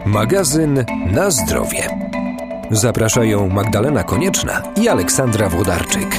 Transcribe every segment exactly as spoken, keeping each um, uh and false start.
Magazyn Na zdrowie. Zapraszają Magdalena Konieczna i Aleksandra Włodarczyk.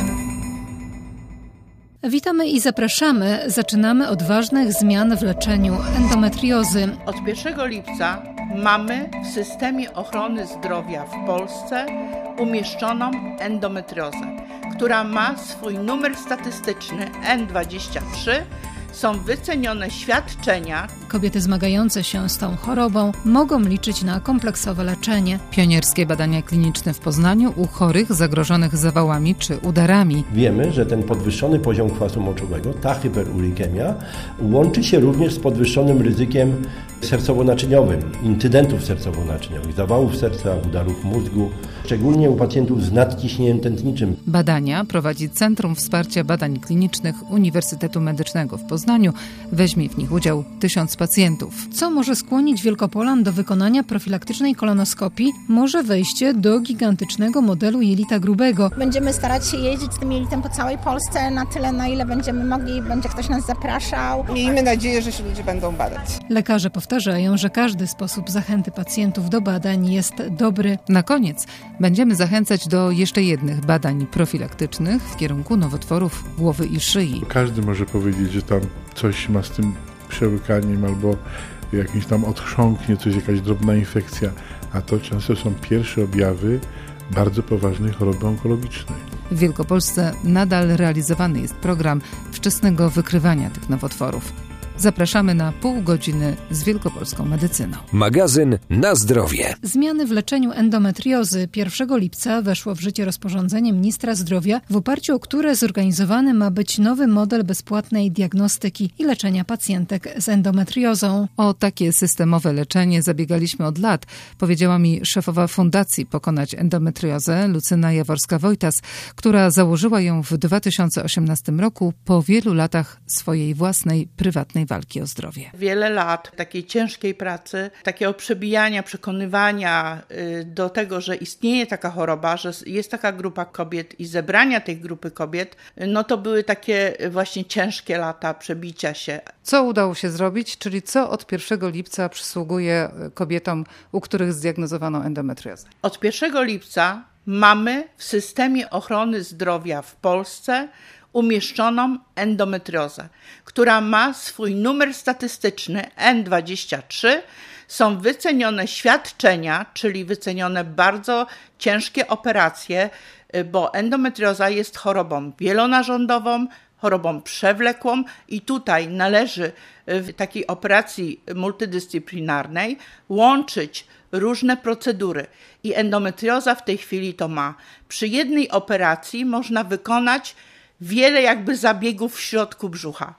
Witamy i zapraszamy. Zaczynamy od ważnych zmian w leczeniu endometriozy. Od pierwszego lipca mamy w systemie ochrony zdrowia w Polsce umieszczoną endometriozę, która ma swój numer statystyczny N dwadzieścia trzy. Są wycenione świadczenia. Kobiety zmagające się z tą chorobą mogą liczyć na kompleksowe leczenie. Pionierskie badania kliniczne w Poznaniu u chorych zagrożonych zawałami czy udarami. Wiemy, że ten podwyższony poziom kwasu moczowego, ta hiperurikemia, łączy się również z podwyższonym ryzykiem sercowo-naczyniowym, incydentów sercowo-naczyniowych, zawałów serca, udarów mózgu, szczególnie u pacjentów z nadciśnieniem tętniczym. Badania prowadzi Centrum Wsparcia Badań Klinicznych Uniwersytetu Medycznego w Poznaniu. Weźmie w nich udział tysiąc pacjentów. Co może skłonić Wielkopolan do wykonania profilaktycznej kolonoskopii? Może wejście do gigantycznego modelu jelita grubego. Będziemy starać się jeździć z tym jelitem po całej Polsce na tyle, na ile będziemy mogli, będzie ktoś nas zapraszał. Miejmy nadzieję, że się ludzie będą badać. Lekarze powtarzają, że każdy sposób zachęty pacjentów do badań jest dobry. Na koniec będziemy zachęcać do jeszcze jednych badań profilaktycznych w kierunku nowotworów głowy i szyi. Każdy może powiedzieć, że tam coś ma z tym przełykaniem albo jakimś tam odchrząknie, coś, jakaś drobna infekcja, a to często są pierwsze objawy bardzo poważnej choroby onkologicznej. W Wielkopolsce nadal realizowany jest program wczesnego wykrywania tych nowotworów. Zapraszamy na pół godziny z wielkopolską medycyną. Magazyn Na zdrowie. Zmiany w leczeniu endometriozy. pierwszego lipca weszło w życie rozporządzenie ministra zdrowia, w oparciu o które zorganizowany ma być nowy model bezpłatnej diagnostyki i leczenia pacjentek z endometriozą. O takie systemowe leczenie zabiegaliśmy od lat, powiedziała mi szefowa Fundacji Pokonać Endometriozę Lucyna Jaworska-Wojtas, która założyła ją w dwa tysiące osiemnastym roku po wielu latach swojej własnej prywatnej walki o zdrowie. Wiele lat takiej ciężkiej pracy, takiego przebijania, przekonywania do tego, że istnieje taka choroba, że jest taka grupa kobiet i zebrania tej grupy kobiet, no to były takie właśnie ciężkie lata przebicia się. Co udało się zrobić, czyli co od pierwszego lipca przysługuje kobietom, u których zdiagnozowano endometriozę? Od pierwszego lipca mamy w systemie ochrony zdrowia w Polsce umieszczoną endometriozę, która ma swój numer statystyczny N dwadzieścia trzy. Są wycenione świadczenia, czyli wycenione bardzo ciężkie operacje, bo endometrioza jest chorobą wielonarządową, chorobą przewlekłą i tutaj należy w takiej operacji multidyscyplinarnej łączyć różne procedury i endometrioza w tej chwili to ma. Przy jednej operacji można wykonać wiele jakby zabiegów w środku brzucha.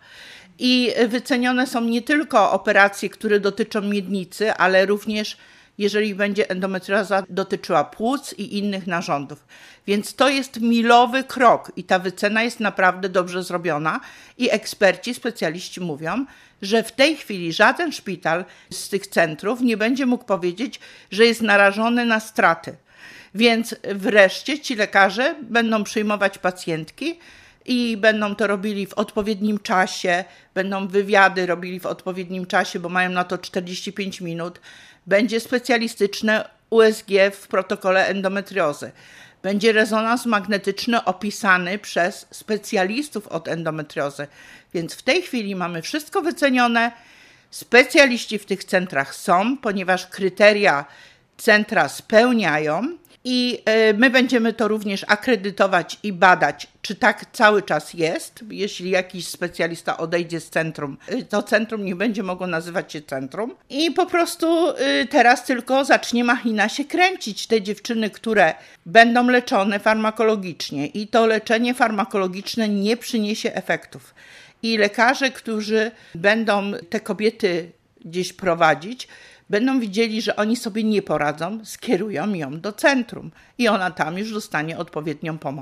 I wycenione są nie tylko operacje, które dotyczą miednicy, ale również jeżeli będzie endometrioza dotyczyła płuc i innych narządów. Więc to jest milowy krok i ta wycena jest naprawdę dobrze zrobiona i eksperci, specjaliści mówią, że w tej chwili żaden szpital z tych centrów nie będzie mógł powiedzieć, że jest narażony na straty. Więc wreszcie ci lekarze będą przyjmować pacjentki i będą to robili w odpowiednim czasie, będą wywiady robili w odpowiednim czasie, bo mają na to czterdzieści pięć minut. Będzie specjalistyczne U S G w protokole endometriozy. Będzie rezonans magnetyczny opisany przez specjalistów od endometriozy. Więc w tej chwili mamy wszystko wycenione. Specjaliści w tych centrach są, ponieważ kryteria centra spełniają. I my będziemy to również akredytować i badać, czy tak cały czas jest. Jeśli jakiś specjalista odejdzie z centrum, to centrum nie będzie mogło nazywać się centrum. I po prostu teraz tylko zacznie machina się kręcić. Te dziewczyny, które będą leczone farmakologicznie i to leczenie farmakologiczne nie przyniesie efektów. I lekarze, którzy będą te kobiety gdzieś prowadzić, będą widzieli, że oni sobie nie poradzą, skierują ją do centrum i ona tam już dostanie odpowiednią pomoc.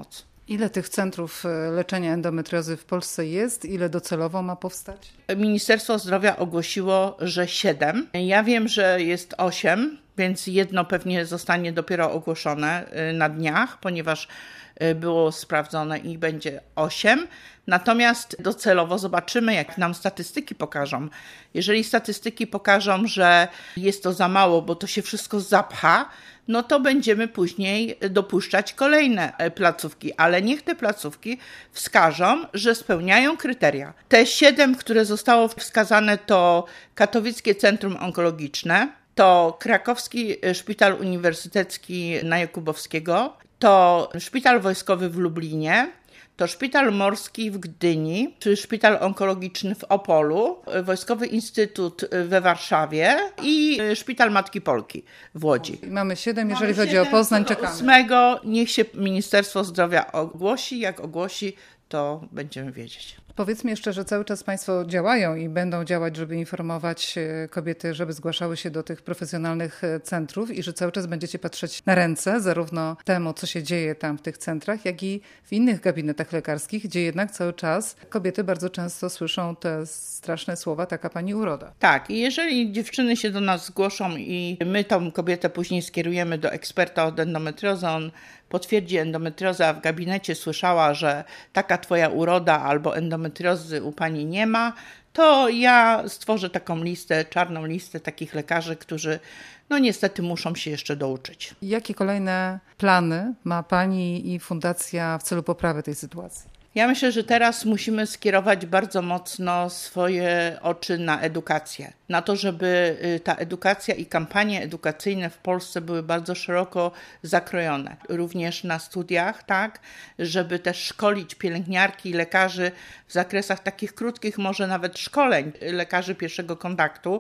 Ile tych centrów leczenia endometriozy w Polsce jest? Ile docelowo ma powstać? Ministerstwo Zdrowia ogłosiło, że siedem. Ja wiem, że jest osiem, więc jedno pewnie zostanie dopiero ogłoszone na dniach, ponieważ było sprawdzone i będzie osiem. Natomiast docelowo zobaczymy, jak nam statystyki pokażą. Jeżeli statystyki pokażą, że jest to za mało, bo to się wszystko zapcha, no to będziemy później dopuszczać kolejne placówki, ale niech te placówki wskażą, że spełniają kryteria. Te siedem, które zostało wskazane, to Katowickie Centrum Onkologiczne, to Krakowski Szpital Uniwersytecki na Jakubowskiego, to Szpital Wojskowy w Lublinie, to Szpital Morski w Gdyni, czy Szpital Onkologiczny w Opolu, Wojskowy Instytut we Warszawie i Szpital Matki Polki w Łodzi. Mamy siedem, jeżeli Mamy chodzi siedem, o Poznań, czekamy. ósmego niech się Ministerstwo Zdrowia ogłosi, jak ogłosi, to będziemy wiedzieć. Powiedzmy jeszcze, że cały czas Państwo działają i będą działać, żeby informować kobiety, żeby zgłaszały się do tych profesjonalnych centrów i że cały czas będziecie patrzeć na ręce zarówno temu, co się dzieje tam w tych centrach, jak i w innych gabinetach lekarskich, gdzie jednak cały czas kobiety bardzo często słyszą te straszne słowa, taka pani uroda. Tak, i jeżeli dziewczyny się do nas zgłoszą i my tą kobietę później skierujemy do eksperta od endometriozy, on potwierdzi endometriozę, a w gabinecie słyszała, że taka twoja uroda albo endometriozy u pani nie ma, to ja stworzę taką listę, czarną listę takich lekarzy, którzy no niestety muszą się jeszcze douczyć. Jakie kolejne plany ma pani i fundacja w celu poprawy tej sytuacji? Ja myślę, że teraz musimy skierować bardzo mocno swoje oczy na edukację. Na to, żeby ta edukacja i kampanie edukacyjne w Polsce były bardzo szeroko zakrojone. Również na studiach, tak, żeby też szkolić pielęgniarki i lekarzy w zakresach takich krótkich, może nawet szkoleń lekarzy pierwszego kontaktu,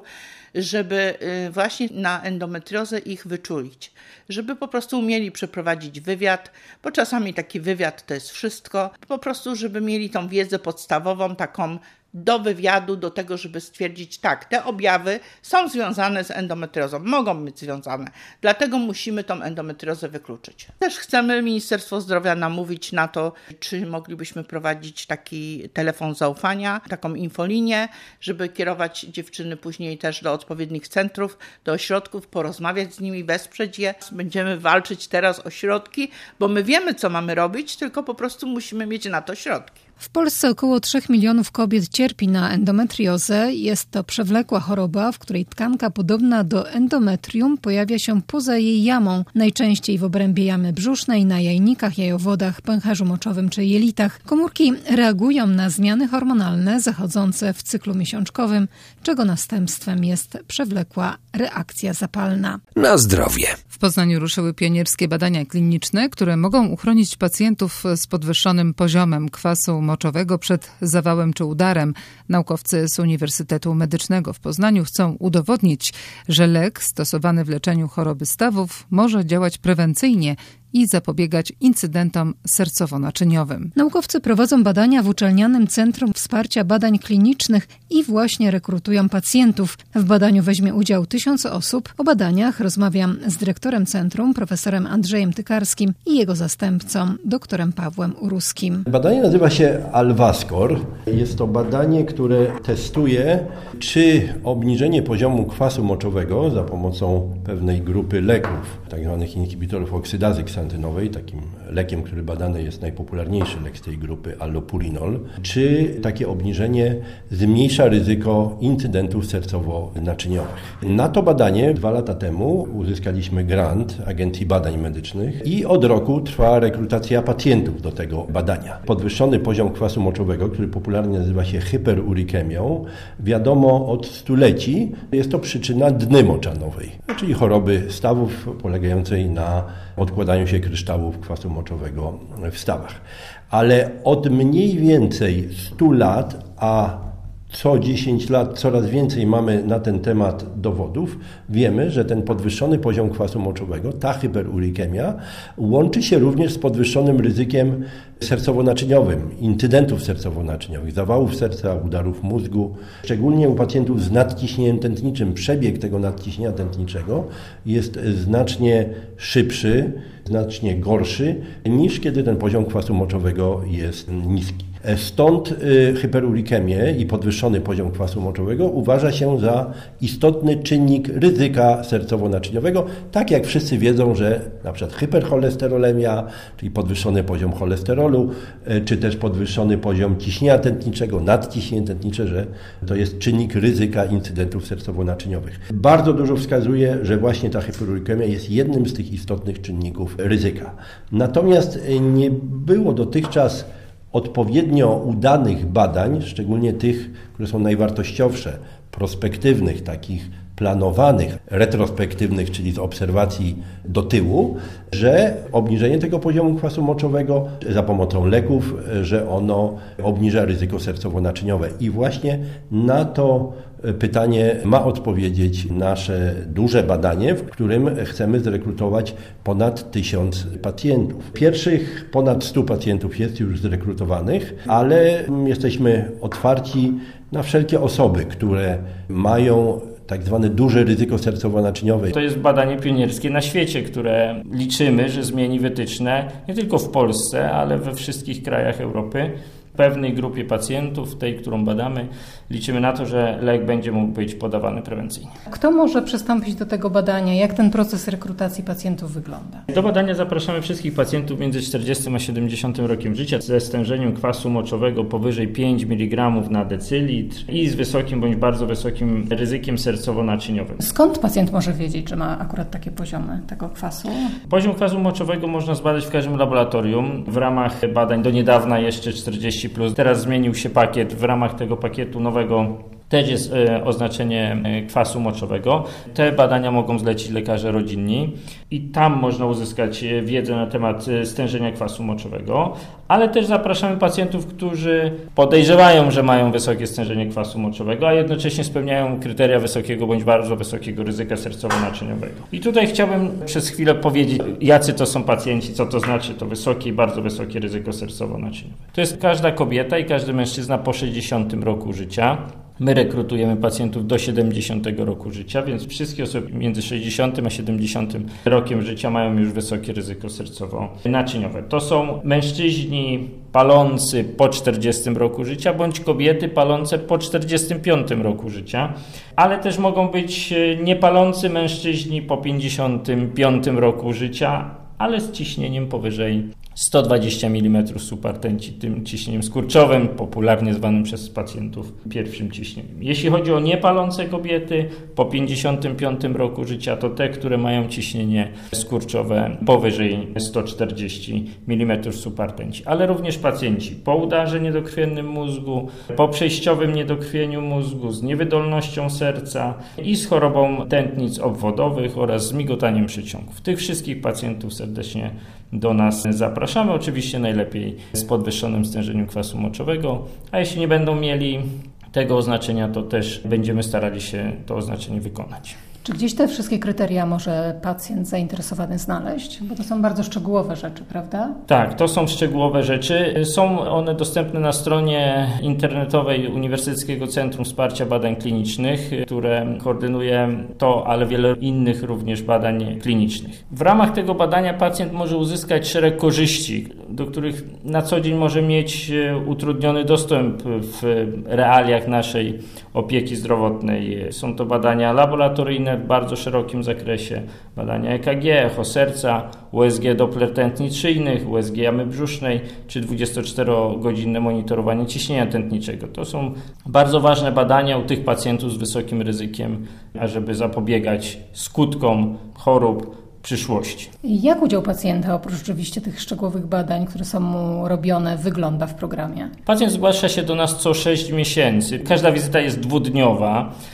żeby właśnie na endometriozę ich wyczulić. Żeby po prostu umieli przeprowadzić wywiad, bo czasami taki wywiad to jest wszystko. Po prostu, żeby mieli tą wiedzę podstawową, taką do wywiadu, do tego, żeby stwierdzić, tak, te objawy są związane z endometriozą, mogą być związane, dlatego musimy tą endometriozę wykluczyć. Też chcemy Ministerstwo Zdrowia namówić na to, czy moglibyśmy prowadzić taki telefon zaufania, taką infolinię, żeby kierować dziewczyny później też do odpowiednich centrów, do ośrodków, porozmawiać z nimi, wesprzeć je. Będziemy walczyć teraz o środki, bo my wiemy, co mamy robić, tylko po prostu musimy mieć na to środki. W Polsce około trzech milionów kobiet cierpi na endometriozę. Jest to przewlekła choroba, w której tkanka podobna do endometrium pojawia się poza jej jamą, najczęściej w obrębie jamy brzusznej, na jajnikach, jajowodach, pęcherzu moczowym czy jelitach. Komórki reagują na zmiany hormonalne zachodzące w cyklu miesiączkowym, czego następstwem jest przewlekła reakcja zapalna. Na zdrowie. W Poznaniu ruszyły pionierskie badania kliniczne, które mogą uchronić pacjentów z podwyższonym poziomem kwasu moczowego przed zawałem czy udarem. Naukowcy z Uniwersytetu Medycznego w Poznaniu chcą udowodnić, że lek stosowany w leczeniu choroby stawów może działać prewencyjnie i zapobiegać incydentom sercowo-naczyniowym. Naukowcy prowadzą badania w Uczelnianym Centrum Wsparcia Badań Klinicznych i właśnie rekrutują pacjentów. W badaniu weźmie udział tysiąc osób. O badaniach rozmawiam z dyrektorem centrum, profesorem Andrzejem Tykarskim i jego zastępcą, doktorem Pawłem Uruskim. Badanie nazywa się Alvascor. Jest to badanie, które testuje, czy obniżenie poziomu kwasu moczowego za pomocą pewnej grupy leków, tzw. inhibitorów oksydazy ksantynowej, takim lekiem, który badany jest najpopularniejszy lek z tej grupy, allopurinol, czy takie obniżenie zmniejsza ryzyko incydentów sercowo-naczyniowych. Na to badanie dwa lata temu uzyskaliśmy grant Agencji Badań Medycznych i od roku trwa rekrutacja pacjentów do tego badania. Podwyższony poziom kwasu moczowego, który popularnie nazywa się hyperurikemią, wiadomo od stuleci, jest to przyczyna dny moczanowej, czyli choroby stawów polegającej na odkładaniu się kryształów kwasu moczowego w stawach. Ale od mniej więcej stu lat, a co dziesięć lat coraz więcej mamy na ten temat dowodów. Wiemy, że ten podwyższony poziom kwasu moczowego, ta hyperurikemia, łączy się również z podwyższonym ryzykiem sercowo-naczyniowym, incydentów sercowo-naczyniowych, zawałów serca, udarów mózgu. Szczególnie u pacjentów z nadciśnieniem tętniczym przebieg tego nadciśnienia tętniczego jest znacznie szybszy, znacznie gorszy niż kiedy ten poziom kwasu moczowego jest niski. Stąd hyperurikemię i podwyższony poziom kwasu moczowego uważa się za istotny czynnik ryzyka sercowo-naczyniowego, tak jak wszyscy wiedzą, że na przykład hypercholesterolemia, czyli podwyższony poziom cholesterolu, czy też podwyższony poziom ciśnienia tętniczego, nadciśnienie tętnicze, że to jest czynnik ryzyka incydentów sercowo-naczyniowych. Bardzo dużo wskazuje, że właśnie ta hyperurikemia jest jednym z tych istotnych czynników ryzyka. Natomiast nie było dotychczas odpowiednio udanych badań, szczególnie tych, które są najwartościowsze, prospektywnych, takich planowanych, retrospektywnych, czyli z obserwacji do tyłu, że obniżenie tego poziomu kwasu moczowego za pomocą leków, że ono obniża ryzyko sercowo-naczyniowe. I właśnie na to pytanie ma odpowiedzieć nasze duże badanie, w którym chcemy zrekrutować ponad tysiąc pacjentów. Pierwszych ponad stu pacjentów jest już zrekrutowanych, ale jesteśmy otwarci na wszelkie osoby, które mają tak zwane duże ryzyko sercowo-naczyniowe. To jest badanie pionierskie na świecie, które liczymy, że zmieni wytyczne nie tylko w Polsce, ale we wszystkich krajach Europy. W pewnej grupie pacjentów, tej, którą badamy, liczymy na to, że lek będzie mógł być podawany prewencyjnie. Kto może przystąpić do tego badania? Jak ten proces rekrutacji pacjentów wygląda? Do badania zapraszamy wszystkich pacjentów między czterdziestym a siedemdziesiątym rokiem życia ze stężeniem kwasu moczowego powyżej pięć miligramów na decylitr i z wysokim bądź bardzo wysokim ryzykiem sercowo-naczyniowym. Skąd pacjent może wiedzieć, że ma akurat takie poziomy tego kwasu? Poziom kwasu moczowego można zbadać w każdym laboratorium. W ramach badań do niedawna jeszcze czterdzieści plus. Teraz zmienił się pakiet. W ramach tego pakietu nowego też jest e, oznaczenie e, kwasu moczowego. Te badania mogą zlecić lekarze rodzinni i tam można uzyskać e, wiedzę na temat e, stężenia kwasu moczowego, ale też zapraszamy pacjentów, którzy podejrzewają, że mają wysokie stężenie kwasu moczowego, a jednocześnie spełniają kryteria wysokiego bądź bardzo wysokiego ryzyka sercowo-naczyniowego. I tutaj chciałbym przez chwilę powiedzieć, jacy to są pacjenci, co to znaczy to wysokie i bardzo wysokie ryzyko sercowo-naczyniowe. To jest każda kobieta i każdy mężczyzna po sześćdziesiątym roku życia. My rekrutujemy pacjentów do siedemdziesiątego roku życia, więc wszystkie osoby między sześćdziesiątym a siedemdziesiątym rokiem życia mają już wysokie ryzyko sercowo-naczyniowe. To są mężczyźni palący po czterdziestym roku życia, bądź kobiety palące po czterdziestym piątym roku życia, ale też mogą być niepalący mężczyźni po pięćdziesiątym piątym roku życia, ale z ciśnieniem powyżej sto dwadzieścia milimetrów subartenci, tym ciśnieniem skurczowym, popularnie zwanym przez pacjentów pierwszym ciśnieniem. Jeśli chodzi o niepalące kobiety po pięćdziesiątym piątym roku życia, to te, które mają ciśnienie skurczowe powyżej sto czterdzieści milimetrów subartenci, ale również pacjenci po udarze niedokrwiennym mózgu, po przejściowym niedokrwieniu mózgu, z niewydolnością serca i z chorobą tętnic obwodowych oraz z migotaniem przeciągów. Tych wszystkich pacjentów serdecznie do nas zapraszamy. Oczywiście najlepiej z podwyższonym stężeniem kwasu moczowego, a jeśli nie będą mieli tego oznaczenia, to też będziemy starali się to oznaczenie wykonać. Czy gdzieś te wszystkie kryteria może pacjent zainteresowany znaleźć? Bo to są bardzo szczegółowe rzeczy, prawda? Tak, to są szczegółowe rzeczy. Są one dostępne na stronie internetowej Uniwersyteckiego Centrum Wsparcia Badań Klinicznych, które koordynuje to, ale wiele innych również badań klinicznych. W ramach tego badania pacjent może uzyskać szereg korzyści, do których na co dzień może mieć utrudniony dostęp w realiach naszej opieki zdrowotnej. Są to badania laboratoryjne w bardzo szerokim zakresie, badania E K G, echo serca, U S G Doppler tętnic szyjnych, U S G jamy brzusznej czy dwudziestoczterogodzinne monitorowanie ciśnienia tętniczego. To są bardzo ważne badania u tych pacjentów z wysokim ryzykiem, ażeby zapobiegać skutkom chorób przyszłości. Jak udział pacjenta, oprócz oczywiście tych szczegółowych badań, które są mu robione, wygląda w programie? Pacjent zgłasza się do nas co sześć miesięcy. Każda wizyta jest dwudniowa.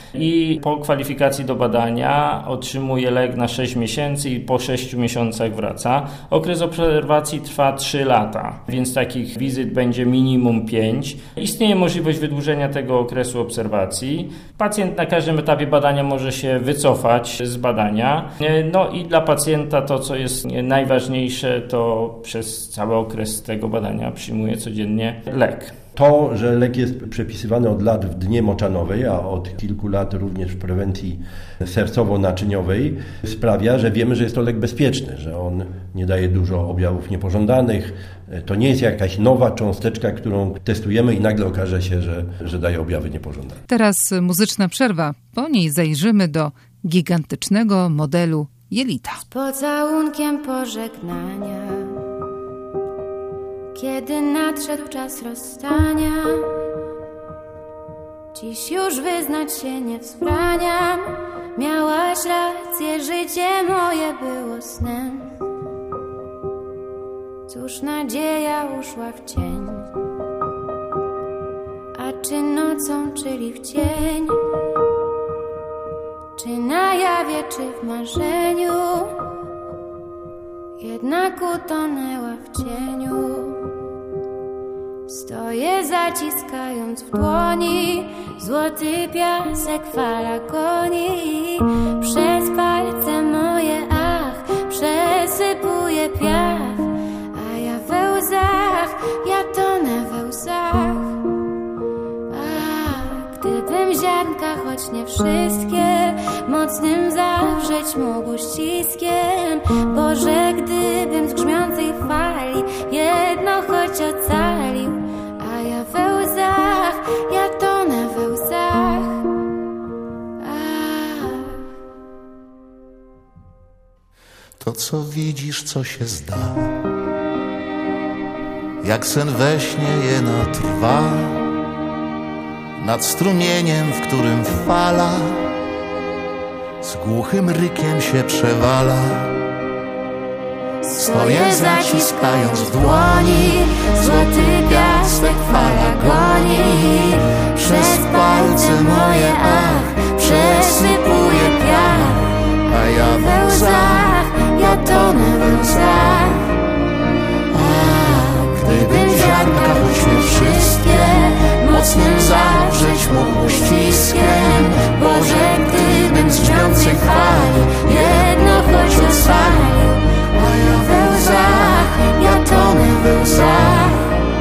i po kwalifikacji do badania otrzymuje lek na sześć miesięcy i po sześciu miesiącach wraca. Okres obserwacji trwa trzy lata, więc takich wizyt będzie minimum pięć. Istnieje możliwość wydłużenia tego okresu obserwacji. Pacjent na każdym etapie badania może się wycofać z badania. No i dla pacjenta to, co jest najważniejsze, to przez cały okres tego badania przyjmuje codziennie lek. To, że lek jest przepisywany od lat w dnie moczanowej, a od kilku lat również w prewencji sercowo-naczyniowej, sprawia, że wiemy, że jest to lek bezpieczny, że on nie daje dużo objawów niepożądanych. To nie jest jakaś nowa cząsteczka, którą testujemy i nagle okaże się, że, że daje objawy niepożądane. Teraz muzyczna przerwa. Po niej zajrzymy do gigantycznego modelu jelita. Z pocałunkiem pożegnania, kiedy nadszedł czas rozstania, dziś już wyznać się nie wzbraniam. Miałaś rację, życie moje było snem. Cóż, nadzieja uszła w cień. A czy nocą, czyli w dzień, czy na jawie, czy w marzeniu, jednak utonęła w cieniu. Stoję zaciskając w dłoni złoty piasek, fala goni. Przez palce moje, ach, przesypuje piach, a ja we łzach, ja tonę we łzach. Ach, gdybym ziarnka, choć nie wszystkie, mocnym zawrzeć mógł ściskiem. Boże, gdybym z grzmiącej fali jedno choć ocalił, a ja we łzach, ja tonę we łzach. Ach. To, co widzisz, co się zda, jak sen we śnie jeno trwa, nad strumieniem, w którym fala z głuchym rykiem się przewala. Stoję zaciskając w dłoni złoty piasek, fala goni. Przez palce moje, ach, przesypuje piach, a ja we łzach, ja tonę we łzach. A gdybym ziarnka, choć nie wszystkie, mocnym zawrzeć mógł ściskiem. Boże, gdybym z grzmiącej fali jedno choć ocalił, a ja we łzach, ja tonę we łzach.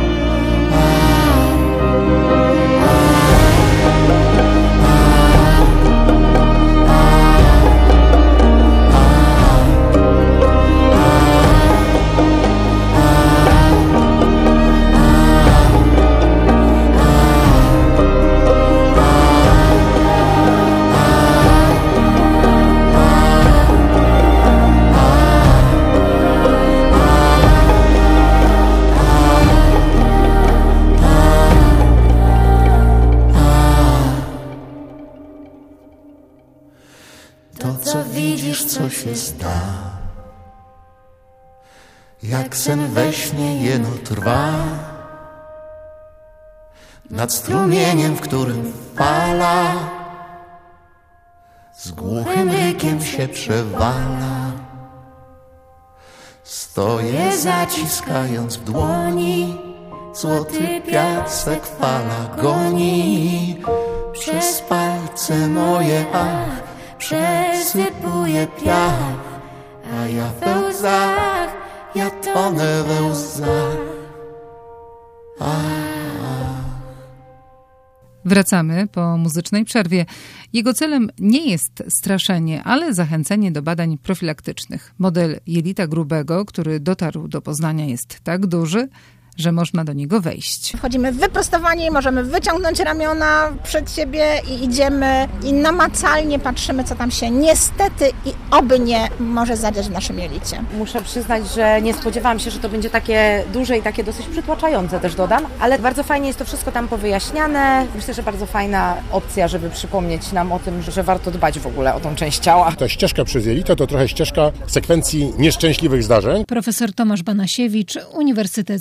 Co się zda, jak sen we śnie jeno trwa, nad strumieniem, w którym fala z głuchym rykiem się przewala. Stoję zaciskając w dłoni złoty piasek, fala goni. Przez palce moje, ach, przesypuje piach, a ja we łzach, ja tonę we łzach. Wracamy po muzycznej przerwie. Jego celem nie jest straszenie, ale zachęcenie do badań profilaktycznych. Model jelita grubego, który dotarł do Poznania, jest tak duży, że można do niego wejść. Wchodzimy wyprostowani, możemy wyciągnąć ramiona przed siebie i idziemy i namacalnie patrzymy, co tam się niestety i oby nie może zadziać w naszym jelicie. Muszę przyznać, że nie spodziewałam się, że to będzie takie duże i takie dosyć przytłaczające, też dodam, ale bardzo fajnie jest to wszystko tam powyjaśniane. Myślę, że bardzo fajna opcja, żeby przypomnieć nam o tym, że warto dbać w ogóle o tą część ciała. Ta ścieżka przez jelito to trochę ścieżka sekwencji nieszczęśliwych zdarzeń. Profesor Tomasz Banasiewicz, Uniwersytecki Szpital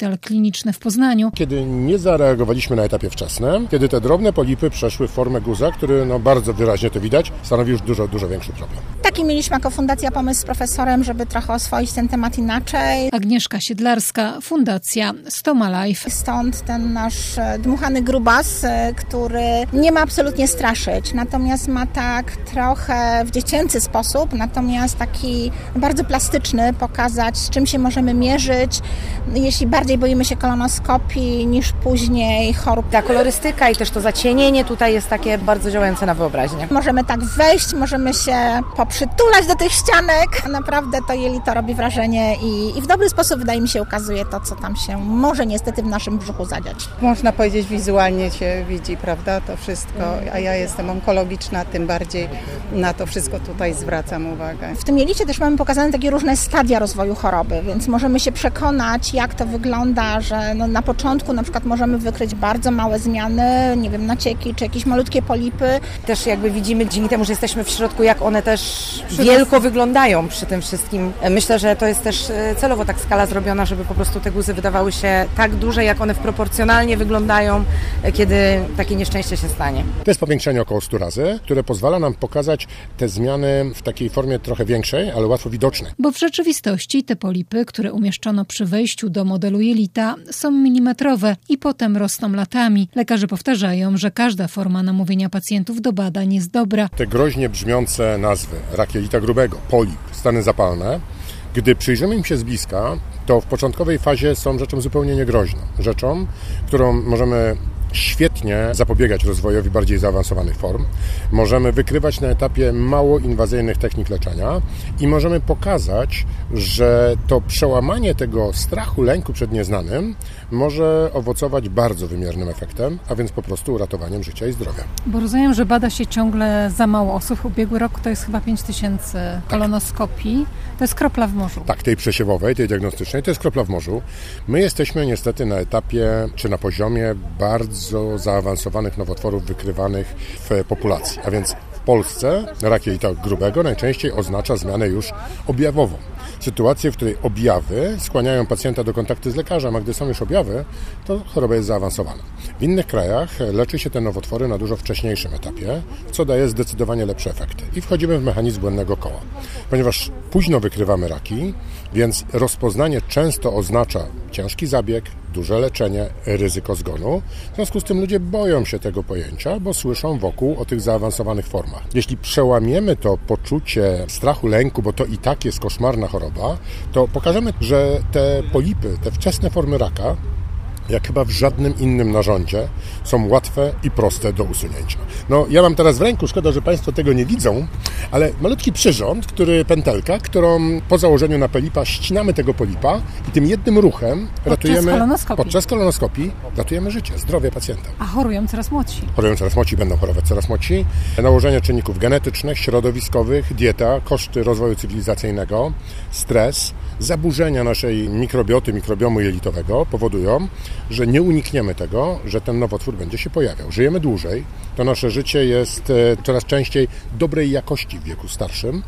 Szpital Kliniczny w Poznaniu. Kiedy nie zareagowaliśmy na etapie wczesnym, kiedy te drobne polipy przeszły w formę guza, który no bardzo wyraźnie to widać, stanowi już dużo, dużo większy problem. Taki mieliśmy jako fundacja pomysł z profesorem, żeby trochę oswoić ten temat inaczej. Agnieszka Siedlarska, Fundacja Stoma Life. Stąd ten nasz dmuchany grubas, który nie ma absolutnie straszyć, natomiast ma tak trochę w dziecięcy sposób, natomiast taki bardzo plastyczny, pokazać, z czym się możemy mierzyć, jeśli bardziej boimy się kolonoskopii niż później chorób. Ta kolorystyka i też to zacienienie tutaj jest takie bardzo działające na wyobraźnię. Możemy tak wejść, możemy się poprzytulać do tych ścianek. Naprawdę to jelito robi wrażenie i, i w dobry sposób, wydaje mi się, ukazuje to, co tam się może niestety w naszym brzuchu zadziać. Można powiedzieć, wizualnie się widzi, prawda, to wszystko, a ja jestem onkologiczna, tym bardziej na to wszystko tutaj zwracam uwagę. W tym jelicie też mamy pokazane takie różne stadia rozwoju choroby, więc możemy się przekonać, jak to wygląda, że no na początku na przykład możemy wykryć bardzo małe zmiany, nie wiem, nacieki czy jakieś malutkie polipy. Też jakby widzimy dzięki temu, że jesteśmy w środku, jak one też wielko wyglądają przy tym wszystkim. Myślę, że to jest też celowo tak skala zrobiona, żeby po prostu te guzy wydawały się tak duże, jak one proporcjonalnie wyglądają, kiedy takie nieszczęście się stanie. To jest powiększenie około stu razy, które pozwala nam pokazać te zmiany w takiej formie trochę większej, ale łatwo widocznej. Bo w rzeczywistości te polipy, które umieszczono przy wejściu do modelu jelita, są milimetrowe i potem rosną latami. Lekarze powtarzają, że każda forma namówienia pacjentów do badań jest dobra. Te groźnie brzmiące nazwy, rak jelita grubego, polip, stany zapalne, gdy przyjrzymy im się z bliska, to w początkowej fazie są rzeczą zupełnie niegroźną. Rzeczą, którą możemy świetnie zapobiegać rozwojowi bardziej zaawansowanych form. Możemy wykrywać na etapie mało inwazyjnych technik leczenia i możemy pokazać, że to przełamanie tego strachu, lęku przed nieznanym może owocować bardzo wymiernym efektem, a więc po prostu uratowaniem życia i zdrowia. Bo rozumiem, że bada się ciągle za mało osób. Ubiegły rok to jest chyba pięć tysięcy kolonoskopii. To jest kropla w morzu. Tak, tej przesiewowej, tej diagnostycznej, to jest kropla w morzu. My jesteśmy niestety na etapie, czy na poziomie bardzo zaawansowanych nowotworów wykrywanych w populacji. A więc w Polsce rak jelita grubego najczęściej oznacza zmianę już objawową. Sytuację, w której objawy skłaniają pacjenta do kontaktu z lekarzem, a gdy są już objawy, to choroba jest zaawansowana. W innych krajach leczy się te nowotwory na dużo wcześniejszym etapie, co daje zdecydowanie lepsze efekty. I wchodzimy w mechanizm błędnego koła. Ponieważ późno wykrywamy raki, więc rozpoznanie często oznacza ciężki zabieg, duże leczenie, ryzyko zgonu. W związku z tym ludzie boją się tego pojęcia, bo słyszą wokół o tych zaawansowanych formach. Jeśli przełamiemy to poczucie strachu, lęku, bo to i tak jest koszmarna choroba, to pokażemy, że te polipy, te wczesne formy raka, jak chyba w żadnym innym narządzie, są łatwe i proste do usunięcia. No, ja mam teraz w ręku, szkoda, że Państwo tego nie widzą, ale malutki przyrząd, który pętelka, którą po założeniu na polipa ścinamy tego polipa i tym jednym ruchem ratujemy, kolonoskopii. podczas kolonoskopii ratujemy życie, zdrowie pacjenta. A chorują coraz młodsi. Chorują coraz młodsi, będą chorować coraz młodsi. Nałożenie czynników genetycznych, środowiskowych, dieta, koszty rozwoju cywilizacyjnego, stres, zaburzenia naszej mikrobioty, mikrobiomu jelitowego powodują, że nie unikniemy tego, że ten nowotwór będzie się pojawiał. Żyjemy dłużej, to nasze życie jest coraz częściej dobrej jakości w wieku starszym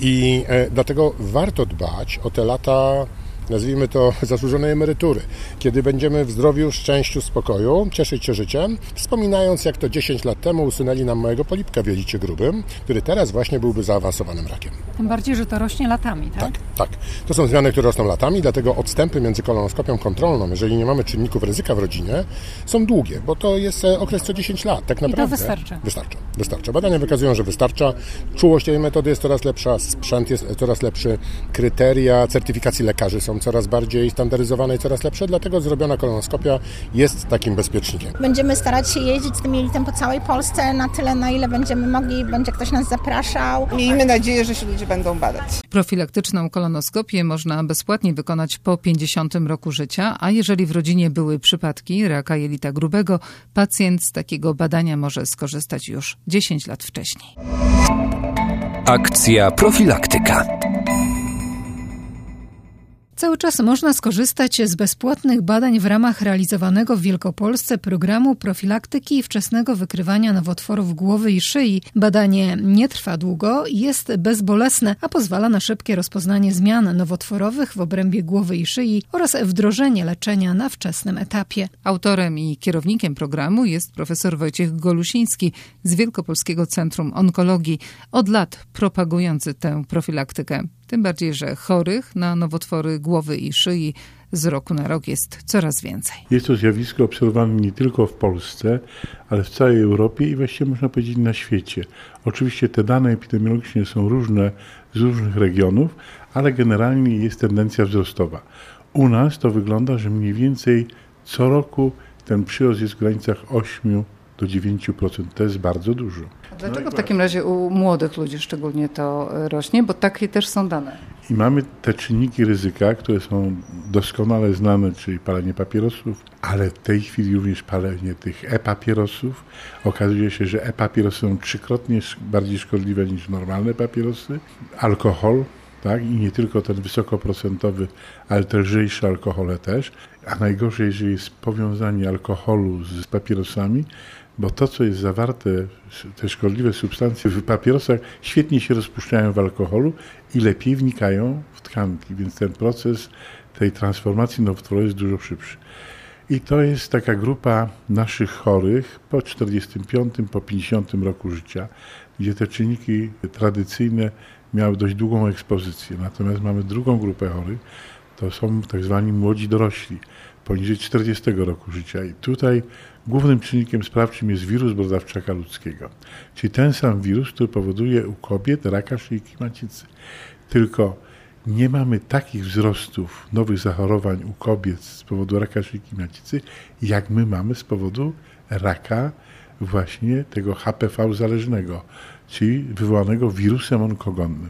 i dlatego warto dbać o te lata, nazwijmy to, zasłużonej emerytury, kiedy będziemy w zdrowiu, szczęściu, spokoju, cieszyć się życiem, wspominając, jak to dziesięć lat temu usunęli nam małego polipka w jelicie grubym, który teraz właśnie byłby zaawansowanym rakiem. Tym bardziej, że to rośnie latami, tak? Tak, tak. To są zmiany, które rosną latami, dlatego odstępy między kolonoskopią kontrolną, jeżeli nie mamy czynników ryzyka w rodzinie, są długie, bo to jest okres co dziesięć lat. Tak naprawdę. I to wystarczy. Wystarcza. Wystarcza. Badania wykazują, że wystarcza. Czułość tej metody jest coraz lepsza, sprzęt jest coraz lepszy, kryteria certyfikacji lekarzy są coraz bardziej standaryzowane i coraz lepsze, dlatego zrobiona kolonoskopia jest takim bezpiecznikiem. Będziemy starać się jeździć z tym jelitem po całej Polsce na tyle, na ile będziemy mogli, będzie ktoś nas zapraszał. Miejmy nadzieję, że się ludzie będą badać. Profilaktyczną kolonoskopię można bezpłatnie wykonać po pięćdziesiątym roku życia, a jeżeli w rodzinie były przypadki raka jelita grubego, pacjent z takiego badania może skorzystać już dziesięć lat wcześniej. Akcja profilaktyka. Cały czas można skorzystać z bezpłatnych badań w ramach realizowanego w Wielkopolsce programu profilaktyki wczesnego wykrywania nowotworów głowy i szyi. Badanie nie trwa długo, jest bezbolesne, a pozwala na szybkie rozpoznanie zmian nowotworowych w obrębie głowy i szyi oraz wdrożenie leczenia na wczesnym etapie. Autorem i kierownikiem programu jest profesor Wojciech Golusiński z Wielkopolskiego Centrum Onkologii, od lat propagujący tę profilaktykę. Tym bardziej, że chorych na nowotwory głowy i szyi z roku na rok jest coraz więcej. Jest to zjawisko obserwowane nie tylko w Polsce, ale w całej Europie i właściwie można powiedzieć na świecie. Oczywiście te dane epidemiologiczne są różne z różnych regionów, ale generalnie jest tendencja wzrostowa. U nas to wygląda, że mniej więcej co roku ten przyrost jest w granicach osiem do dziewięciu procent. To jest bardzo dużo. Dlaczego w takim razie u młodych ludzi szczególnie to rośnie? Bo takie też są dane. I mamy te czynniki ryzyka, które są doskonale znane, czyli palenie papierosów, ale w tej chwili również palenie tych e-papierosów. Okazuje się, że e-papierosy są trzykrotnie bardziej szkodliwe niż normalne papierosy. Alkohol, tak, i nie tylko ten wysokoprocentowy, ale te lżejsze alkohole też. A najgorzej, jeżeli jest powiązanie alkoholu z papierosami, bo to, co jest zawarte, te szkodliwe substancje w papierosach świetnie się rozpuszczają w alkoholu i lepiej wnikają w tkanki, więc ten proces tej transformacji nowotworowej jest dużo szybszy. I to jest taka grupa naszych chorych po czterdziestym piątym, po pięćdziesiątym roku życia, gdzie te czynniki tradycyjne miały dość długą ekspozycję. Natomiast mamy drugą grupę chorych, to są tak zwani młodzi dorośli, poniżej czterdziestego roku życia. I tutaj głównym czynnikiem sprawczym jest wirus brodawczaka ludzkiego. Czyli ten sam wirus, który powoduje u kobiet raka szyjki macicy. Tylko nie mamy takich wzrostów nowych zachorowań u kobiet z powodu raka szyjki macicy, jak my mamy z powodu raka właśnie tego H P V zależnego, czyli wywołanego wirusem onkogonnym.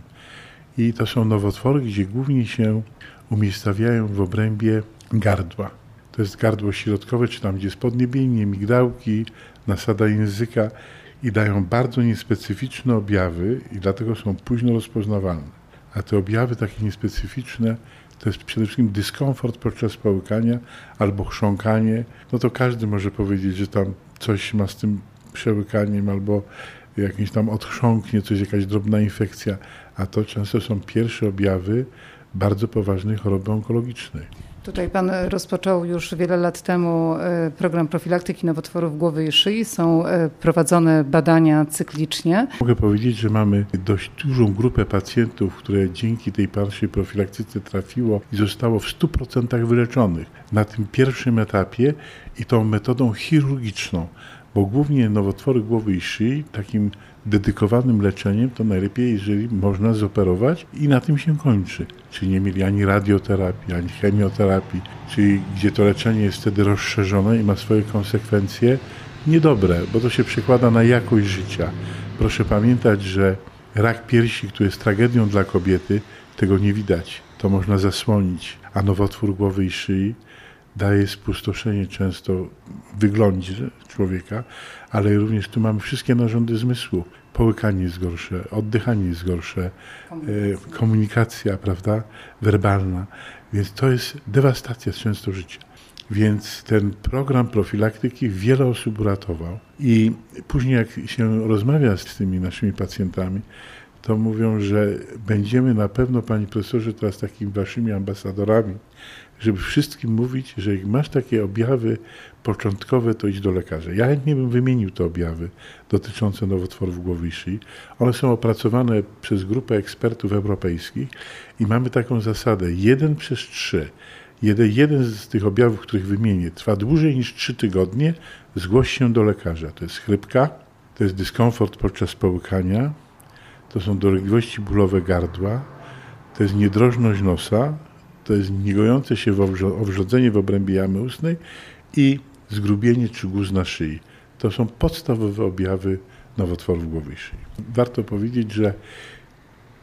I to są nowotwory, gdzie głównie się umiejscawiają w obrębie gardła. To jest gardło środkowe, czy tam, gdzie jest podniebienie, migdałki, nasada języka i dają bardzo niespecyficzne objawy i dlatego są późno rozpoznawalne. A te objawy takie niespecyficzne to jest przede wszystkim dyskomfort podczas połykania albo chrząkanie. No to każdy może powiedzieć, że tam coś ma z tym przełykaniem albo jakieś tam odchrząknie, coś, jakaś drobna infekcja, a to często są pierwsze objawy bardzo poważnej choroby onkologicznej. Tutaj pan rozpoczął już wiele lat temu program profilaktyki nowotworów głowy i szyi. Są prowadzone badania cyklicznie. Mogę powiedzieć, że mamy dość dużą grupę pacjentów, które dzięki tej pierwszej profilaktyce trafiło i zostało w stu procentach wyleczonych na tym pierwszym etapie i tą metodą chirurgiczną, bo głównie nowotwory głowy i szyi takim dedykowanym leczeniem to najlepiej, jeżeli można zoperować i na tym się kończy. Czyli nie mieli ani radioterapii, ani chemioterapii, czyli gdzie to leczenie jest wtedy rozszerzone i ma swoje konsekwencje niedobre, bo to się przekłada na jakość życia. Proszę pamiętać, że rak piersi, który jest tragedią dla kobiety, tego nie widać. To można zasłonić, a nowotwór głowy i szyi daje spustoszenie często w wyglądzie człowieka, ale również tu mamy wszystkie narządy zmysłu. Połykanie jest gorsze, oddychanie jest gorsze, komunikacja, e, komunikacja, prawda, werbalna. Więc to jest dewastacja często życia. Więc ten program profilaktyki wiele osób uratował i później jak się rozmawia z tymi naszymi pacjentami, to mówią, że będziemy na pewno, panie profesorze, teraz takimi waszymi ambasadorami, żeby wszystkim mówić, że jak masz takie objawy początkowe, to idź do lekarza. Ja chętnie bym wymienił te objawy dotyczące nowotworów głowy i szyi. One są opracowane przez grupę ekspertów europejskich i mamy taką zasadę jeden przez trzy. Jeden, jeden z tych objawów, których wymienię, trwa dłużej niż trzy tygodnie, zgłoś się do lekarza. To jest chrypka, to jest dyskomfort podczas połykania, to są dolegliwości bólowe gardła, to jest niedrożność nosa, to jest niegojące się owrzodzenie w obrębie jamy ustnej i zgrubienie czy guz na szyi. To są podstawowe objawy nowotworów głowy i szyi. Warto powiedzieć, że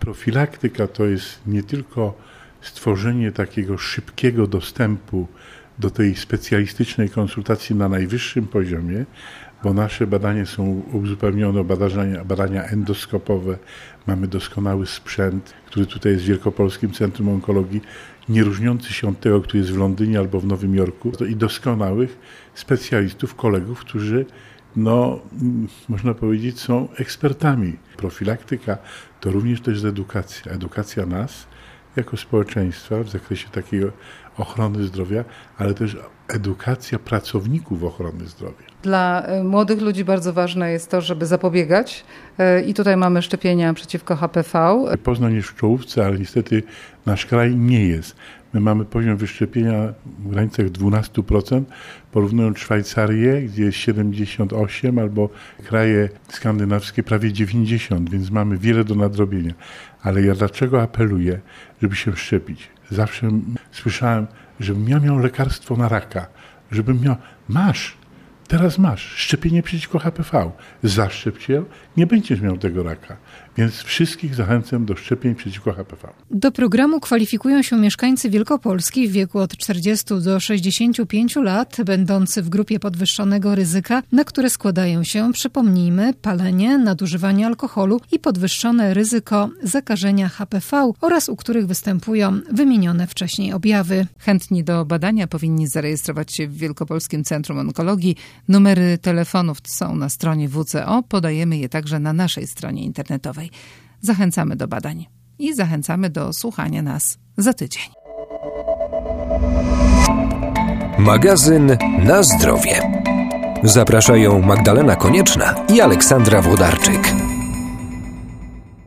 profilaktyka to jest nie tylko stworzenie takiego szybkiego dostępu do tej specjalistycznej konsultacji na najwyższym poziomie, bo nasze badania są uzupełnione o badania, badania endoskopowe. Mamy doskonały sprzęt, który tutaj jest w Wielkopolskim Centrum Onkologii, nie różniący się od tego, który jest w Londynie albo w Nowym Jorku, i doskonałych specjalistów, kolegów, którzy, no, można powiedzieć, są ekspertami. Profilaktyka to również też edukacja. Edukacja nas jako społeczeństwa w zakresie takiej ochrony zdrowia, ale też edukacja pracowników ochrony zdrowia. Dla młodych ludzi bardzo ważne jest to, żeby zapobiegać i tutaj mamy szczepienia przeciwko H P V. Poznań jest w czołówce, ale niestety nasz kraj nie jest. My mamy poziom wyszczepienia w granicach dwanaście procent, porównując Szwajcarię, gdzie jest siedemdziesiąt osiem procent, albo kraje skandynawskie prawie dziewięćdziesiąt procent, więc mamy wiele do nadrobienia. Ale ja dlaczego apeluję, żeby się szczepić? Zawsze słyszałem, żebym ja miał lekarstwo na raka, żebym miał... Masz! Teraz masz szczepienie przeciwko H P V. Zaszczep się, nie będziesz miał tego raka. Więc wszystkich zachęcam do szczepień przeciwko H P V. Do programu kwalifikują się mieszkańcy Wielkopolski w wieku od czterdziestu do sześćdziesięciu pięciu lat, będący w grupie podwyższonego ryzyka, na które składają się, przypomnijmy, palenie, nadużywanie alkoholu i podwyższone ryzyko zakażenia H P V oraz u których występują wymienione wcześniej objawy. Chętni do badania powinni zarejestrować się w Wielkopolskim Centrum Onkologii. Numery telefonów są na stronie W C O, podajemy je także na naszej stronie internetowej. Zachęcamy do badań i zachęcamy do słuchania nas za tydzień. Magazyn Na zdrowie. Zapraszają Magdalena Konieczna i Aleksandra Włodarczyk.